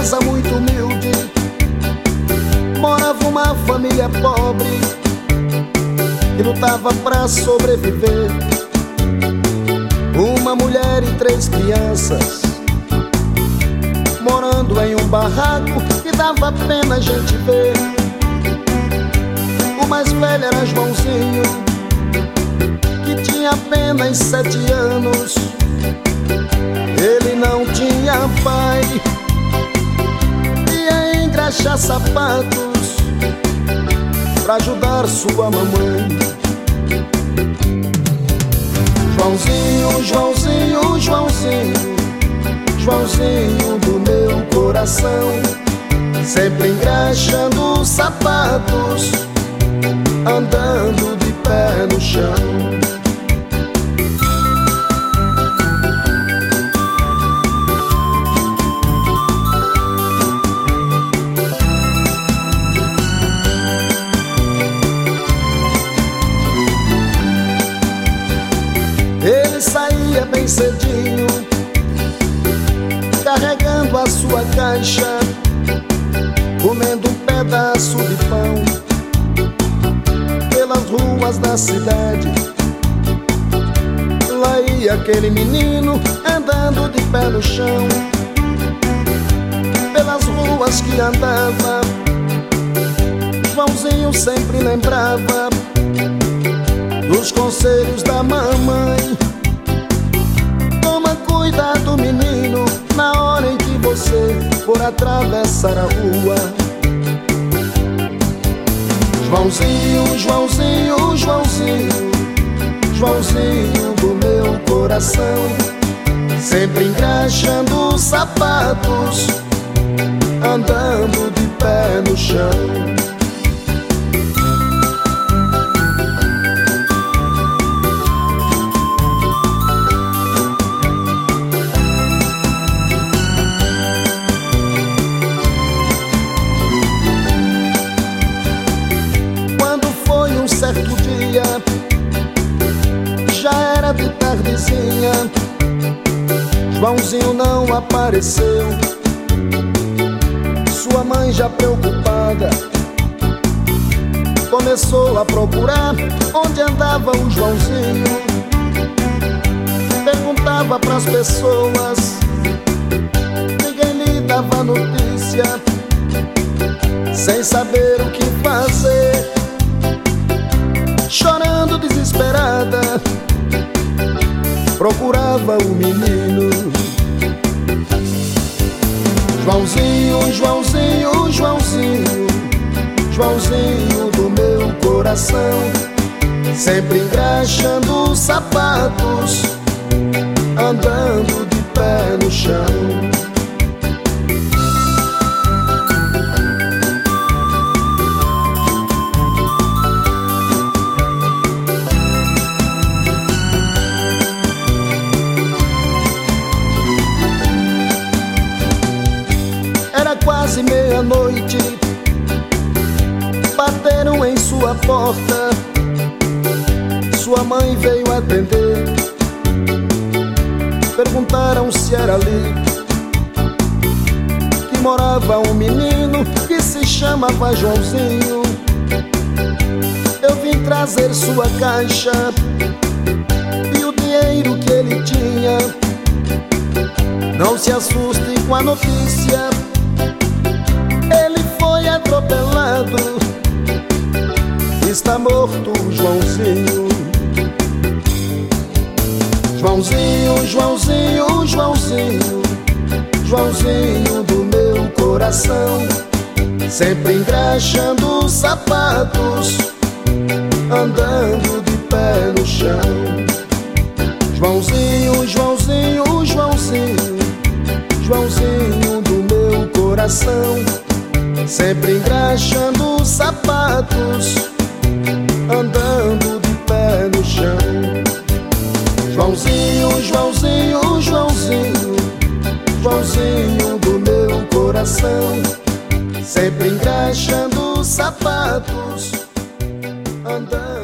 casa muito humilde morava uma família pobre que lutava pra sobreviver. Uma mulher e 3 crianças morando em um barraco que dava pena a gente ver. O mais velho era Joãozinho, que tinha apenas 7 anos. Ele não tinha pai, ia engraxar sapatos pra ajudar sua mamãe. Joãozinho, Joãozinho, Joãozinho, Joãozinho do meu coração, sempre engraxando sapatos, andando de pé no chão. Ele saía bem cedinho, carregando a sua caixa, comendo um pedaço de pão pelas ruas da cidade. Lá ia aquele menino andando de pé no chão. Pelas ruas que andava, Joãozinho sempre lembrava dos conselhos da mamãe. Toma cuidado, menino, na hora em que você for atravessar a rua. Joãozinho, Joãozinho, Joãozinho, Joãozinho do meu coração, sempre engraxando sapatos, andando de pé no chão. Certo dia, já era de tardezinha, Joãozinho não apareceu. Sua mãe, já preocupada, começou a procurar onde andava o Joãozinho. Perguntava pras pessoas, ninguém lhe dava notícia. Sem saber o que fazer, chorando desesperada, procurava o menino. Joãozinho, Joãozinho, Joãozinho, Joãozinho do meu coração, sempre engraxando sapatos, andando de pé no chão. Era quase meia-noite, bateram em sua porta. Sua mãe veio atender, perguntaram se era ali que morava um menino que se chamava Joãozinho. Eu vim trazer sua caixa e o dinheiro que ele tinha. Não se assuste com a notícia, ele foi atropelado, está morto Joãozinho. Joãozinho, Joãozinho, Joãozinho, Joãozinho do meu coração, sempre engraxando sapatos, andando de pé no chão. Joãozinho, Joãozinho, Joãozinho, Joãozinho do meu coração, sempre engraxando sapatos, andando de pé no chão. Joãozinho, Joãozinho, Joãozinho, Joãozinho do meu coração, sempre engraxando sapatos, andando